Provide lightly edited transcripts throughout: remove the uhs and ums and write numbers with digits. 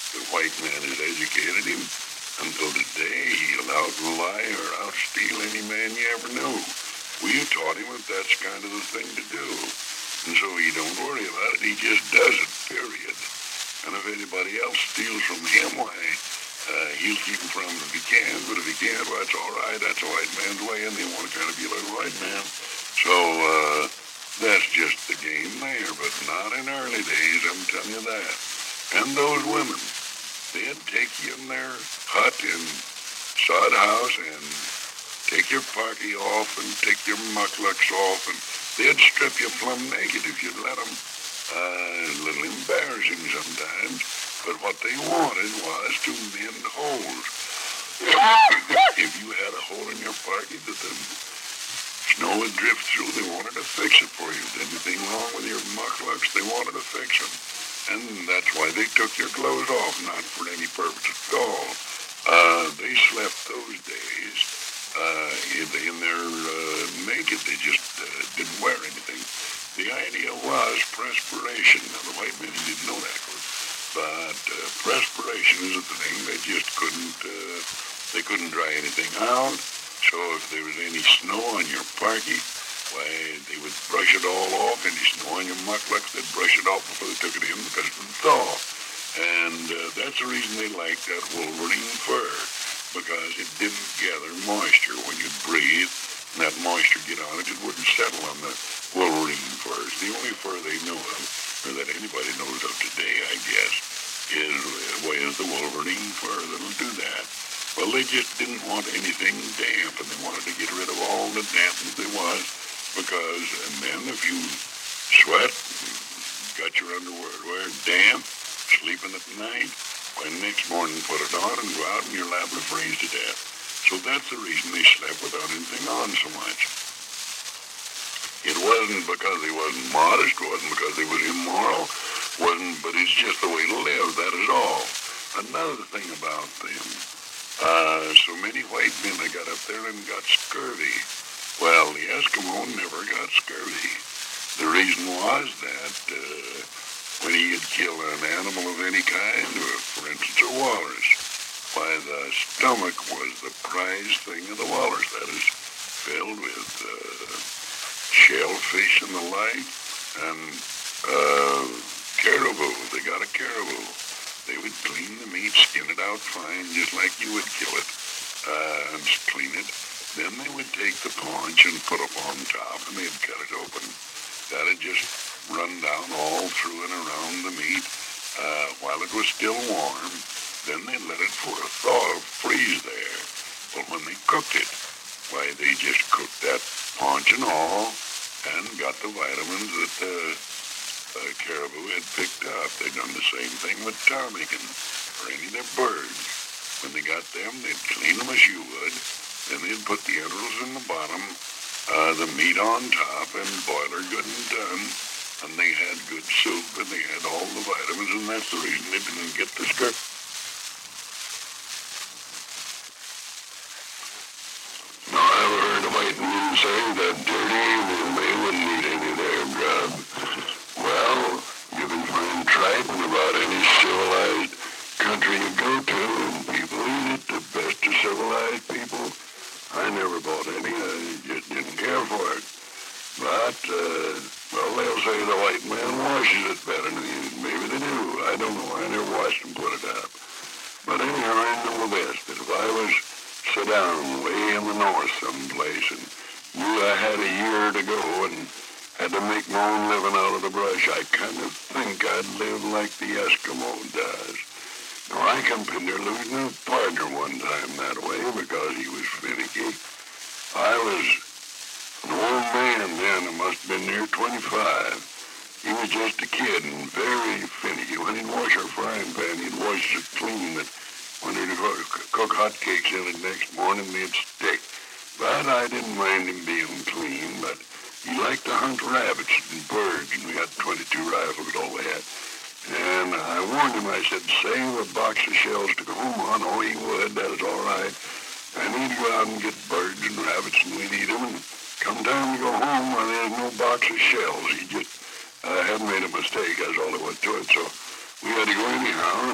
The white man has educated him. Until today, he'll outlie or outsteal any man you ever knew. We taught him that that's kind of the thing to do. And so he don't worry about it. He just does it, period. And if anybody else steals from him, why, he'll keep him from him if he can. But if he can't, well, that's all right. That's a white man's way, and they want to kind of be like a white man. So, that's just the game there, but not in early days, I'm telling you that. And those women, they'd take you in their hut in sod house and take your parky off and take your mucklucks off, and they'd strip you plumb naked if you'd let them. A little embarrassing sometimes, but what they wanted was to mend holes. If you had a hole in your parky that the snow would drift through, they wanted to fix it for you. If anything wrong with your mucklucks, they wanted to fix them. And that's why they took your clothes off, not for any purpose at all. They slept those days in their naked. They just didn't wear anything. The idea was perspiration. Now, the white men didn't know that, but perspiration is a thing. They just couldn't dry anything out. So if there was any snow on your parky, why, they would brush it all off. Any snow on your mucklucks, they'd brush it off before they took it in because it would thaw. And that's the reason they liked that wolverine fur, because it didn't gather moisture when you breathe. And that moisture get on it, it wouldn't settle on the wolverine furs. The only fur they know of, or that anybody knows of today, I guess, is the wolverine fur that'll do that. Well, they just didn't want anything damp, and they wanted to get rid of all the dampness there was, because, and then if you sweat, got your underwear damp, sleeping at night, why, next morning put it on and go out and you're liable to freeze to death. So that's the reason they slept without anything on so much. It wasn't because he wasn't modest, wasn't because he was immoral, wasn't, but it's just the way to live, that is all. Another thing about them, so many white men that got up there and got scurvy. Well, the Eskimo never got scurvy. The reason was that when he had killed an animal of any kind, or for instance a walrus, why, the stomach was the prized thing of the walrus. That is filled with shellfish and the like, and caribou. They got a caribou. They would clean the meat, skin it out fine, just like you would kill it, and clean it. Then they would take the paunch and put it on top, and they'd cut it open. That'd just run down all through and around the meat while it was still warm. Then they let it for a thaw, freeze there. Well, when they cooked it, why, they just cooked that paunch and all and got the vitamins that the caribou had picked up. They done the same thing with ptarmigan or any of their birds. When they got them, they'd clean them as you would. Then they'd put the entrails in the bottom, the meat on top, and boil her good and done. And they had good soup, and they had all the vitamins, and that's the reason they didn't get the scurvy. Now, I've heard the white men say that dirty evil, they wouldn't need any of their grub. Well, you can find triton about any civilized country you go to, and people eat it, the best of civilized people. I never bought any, I just didn't care for it. But, well, they'll say the white man washes it better than you. Maybe they do. I don't know. I never watched them put it up. But anyhow, I know this, that if I was sit down way in the north someplace and knew I had a year to go and had to make my own living out of the brush, I kind of think I'd live like the Eskimo does. Now, I come in there losing a partner one time that way because he was finicky. I was an old man then, I must have been near 25. He was just a kid and very finicky. When he'd wash our frying pan, he'd wash it clean that when he'd cook hotcakes in it next morning, they'd stick. But I didn't mind him being clean, but he liked to hunt rabbits and birds, and we had 22 rifles all we had. And I warned him, I said, save a box of shells to go home on. Oh, he would, that was all right. And he'd go out and get birds and rabbits, and we'd eat them, and come time to go home, well, there's no box of shells. He just hadn't made a mistake, that's all there was to it. So we had to go anyhow, and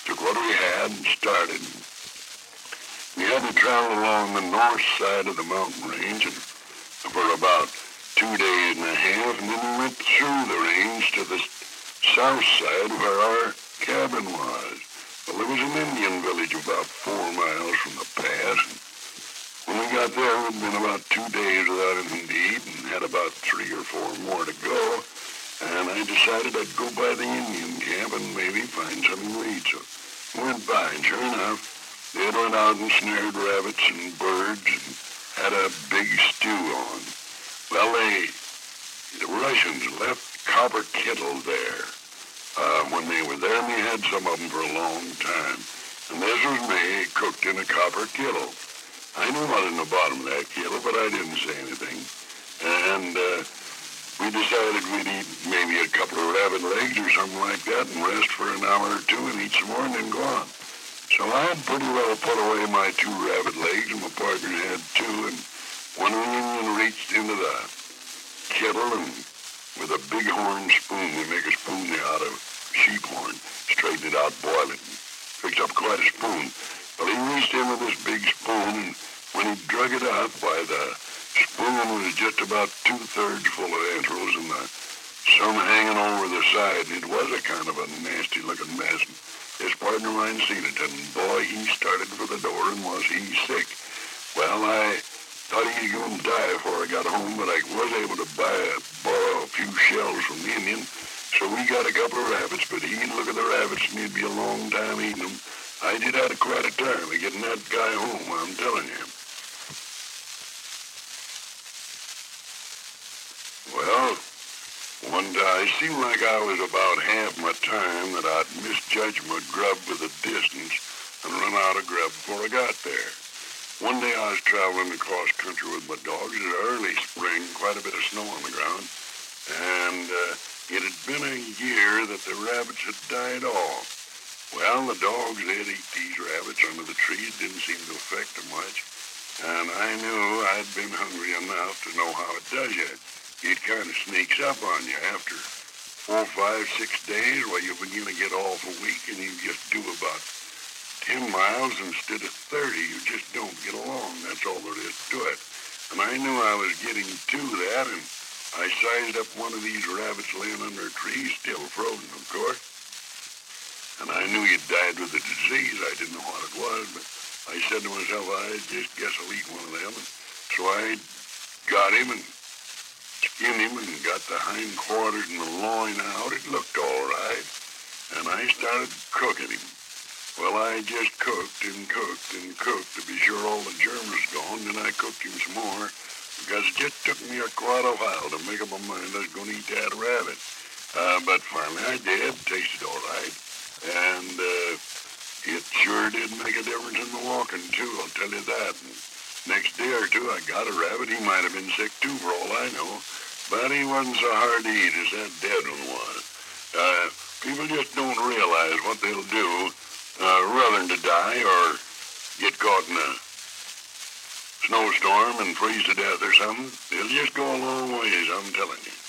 took what we had and started. We had to travel along the north side of the mountain range and for about 2 days and a half, and then we went through the range to the south side where our cabin was. Well, there was an Indian village about 4 miles from the pass, and when we got there, we'd been about 2 days without anything to eat and had about 3 or 4 more to go, and I decided I'd go by the Indian camp and maybe find something to eat. So I went by, and sure enough, they had went out and snared rabbits and birds and had a big stew on. Well, the Russians left copper kettles there. When they were there, and they had some of them for a long time. And this was me, cooked in a copper kettle. I knew what was in the bottom of that kettle, but I didn't say anything. And we decided we'd eat maybe a couple of rabbit legs or something like that and rest for an hour or two and eat some more and then go on. So I had pretty well put away my 2 rabbit legs, and my partner had 2, and one Indian reached into the kettle and with a big horn spoon, they make a spoon out of sheep horn, straighten it out, boil it, and fix up quite a spoon. Well, he reached in with this big spoon, and when he drug it out, why, the spoon was just about 2/3 full of entrails, and some hanging over the side. It was a kind of a nasty-looking mess. His partner of mine seen it, and boy, he started for the door, and was he sick. Well, I thought he'd go and die before I got home, but I was able to borrow a few shells from the Indian, so we got a couple of rabbits, but he'd look at the rabbits, and he'd be a long time eating them. I did have quite a time of getting that guy home, I'm telling you. Well, one day, it seemed like I was about half my time that I'd misjudged my grub with the distance and run out of grub before I got there. One day I was traveling across country with my dogs. It was early spring, quite a bit of snow on the ground, and it had been a year that the rabbits had died off. Well, the dogs, they'd eat these rabbits under the trees. Didn't seem to affect them much, and I knew I'd been hungry enough to know how it does you. It kind of sneaks up on you after 4, 5, 6 days. Well, you begin to get awful weak, and you just do about 10 miles instead of 30. You just don't get along. That's all there is to it. And I knew I was getting to that, and I sized up one of these rabbits laying under a tree, still frozen, of course. And I knew he'd died with a disease. I didn't know what it was, but I said to myself, I just guess I'll eat one of them. And so I got him and skinned him and got the hindquarters and the loin out. It looked all right. And I started cooking him. Well, I just cooked and cooked and cooked to be sure all the germs was gone. Then I cooked him some more because it just took me quite a while to make up my mind I was going to eat that rabbit. But finally I did. Tasted all right. And it sure did make a difference in the walking, too, I'll tell you that. And next day or two, I got a rabbit. He might have been sick, too, for all I know. But he wasn't so hard to eat as that dead one was. People just don't realize what they'll do rather than to die or get caught in a snowstorm and freeze to death or something. They'll just go a long ways, I'm telling you.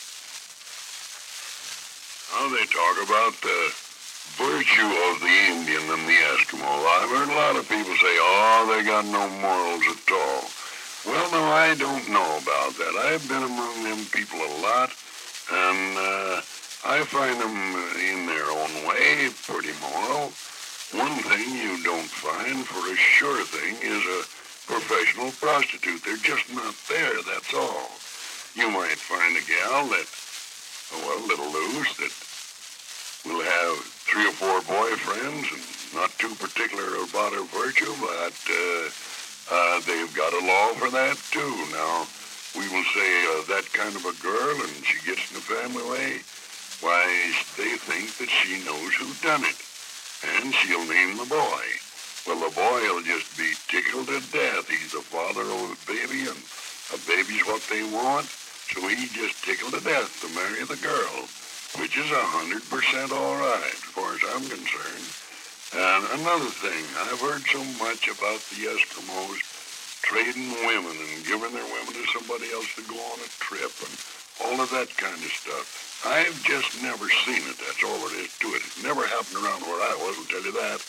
Now they talk about the virtue of the Indian and the Eskimo. I've heard a lot of people say, oh, they got no morals at all. Well, no, I don't know about that. I've been among them people a lot, and I find them in their own way pretty moral. One thing you don't find for a sure thing is a professional prostitute. They're just not there, that's all. You might find a gal that, well, a little loose, that will have 3 or 4 boyfriends and not too particular about her virtue, but they've got a law for that too. Now, we will say that kind of a girl and she gets in the family way, why, they think that she knows who done it, and she'll name the boy. Well, the boy will just be tickled to death. He's the father of a baby, and a baby's what they want, so he just tickled to death to marry the girl, which is 100% all right, as far as I'm concerned. And another thing, I've heard so much about the Eskimos trading women and giving their women to somebody else to go on a trip and all of that kind of stuff. I've just never seen it. That's all there is to it. It never happened around where I was, I'll tell you that.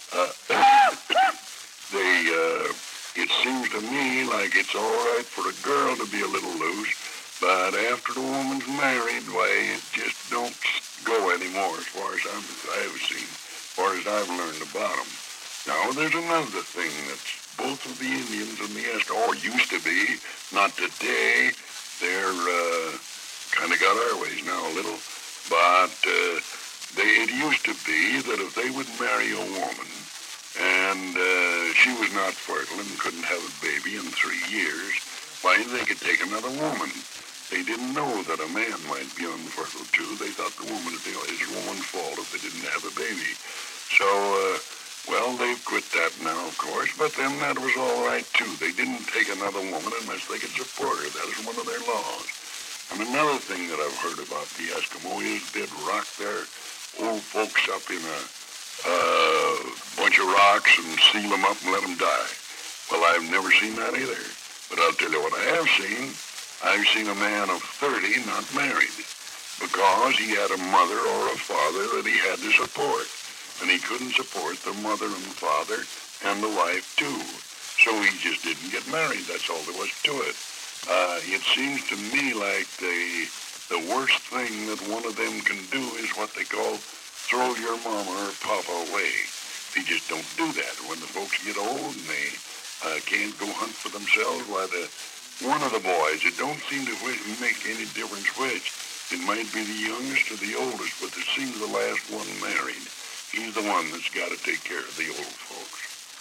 It seems to me like it's all right for a girl to be a little loose, but after the woman's married, why, it just don't go anymore as far as I've seen, as far as I've learned about them. Now, there's another thing that's both of the Indians and the Eskimo, or used to be, not today. They're kind of got our ways now a little, but it used to be that if they would marry a woman and she was not fertile and couldn't have a baby in 3 years, why, they could take another woman. They didn't know that a man might be unfertile too. They thought the woman, it was a woman's fault if they didn't have a baby. So, well, they've quit that now, of course, but then that was all right too. They didn't take another woman unless they could support her. That is one of their laws. And another thing that I've heard about the Eskimo is they'd rock their old folks up in a bunch of rocks and seal them up and let them die. Well, I've never seen that either. But I'll tell you what I have seen. I've seen a man of 30 not married because he had a mother or a father that he had to support. And he couldn't support the mother and the father and the wife, too. So he just didn't get married. That's all there was to it. It seems to me like the worst thing that one of them can do is what they call throw your mama or papa away. They just don't do that. When the folks get old and they can't go hunt for themselves, why, one of the boys, it don't seem to make any difference which. It might be the youngest or the oldest, but it seems the last one married. He's the one that's got to take care of the old folks.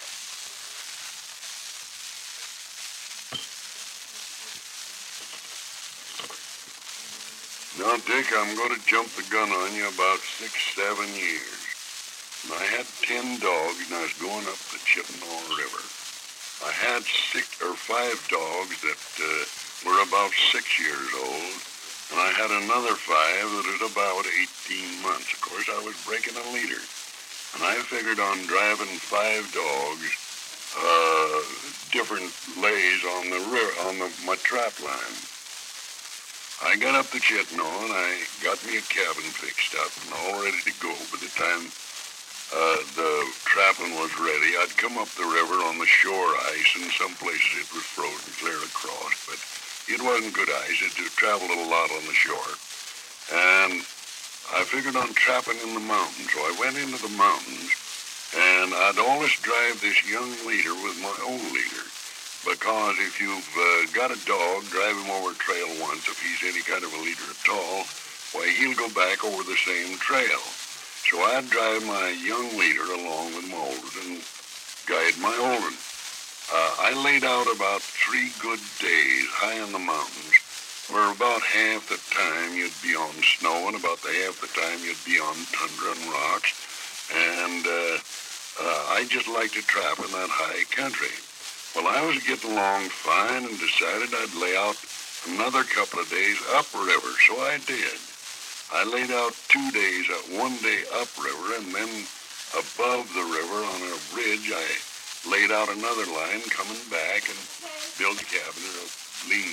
Now, Dick, I'm going to jump the gun on you about 6, 7 years. And I had 10 dogs, and I was going up the Chittanaw River. I had 5 dogs that were about 6 years old, and I had another 5 that was about 18 months. Of course, I was breaking a leader, and I figured on driving 5 dogs, different lays on the river, on my trap line. I got up the Chittanaw, and I got me a cabin fixed up and all ready to go. By the time the trapping was ready, I'd come up the river on the shore ice, and some places it was frozen clear across, but it wasn't good ice. It traveled a lot on the shore. And I figured on trapping in the mountains, so I went into the mountains, and I'd always drive this young leader with my old leader. Because if you've got a dog, drive him over a trail once, if he's any kind of a leader at all, why, he'll go back over the same trail. So I'd drive my young leader along with my old and guide my old one. I laid out about 3 good days high in the mountains, where about half the time you'd be on snow and about the half the time you'd be on tundra and rocks. And I just like to trap in that high country. Well, I was getting along fine and decided I'd lay out another couple of days upriver, so I did. I laid out 2 days, 1 day upriver, and then above the river on a ridge, I laid out another line coming back and built a cabin or a lean